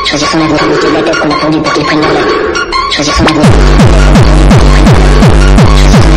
Choisir son avenir, goûter de la tête qu'on a tendue pour qu'il prenne le relais. Choisir son avenir, choisir son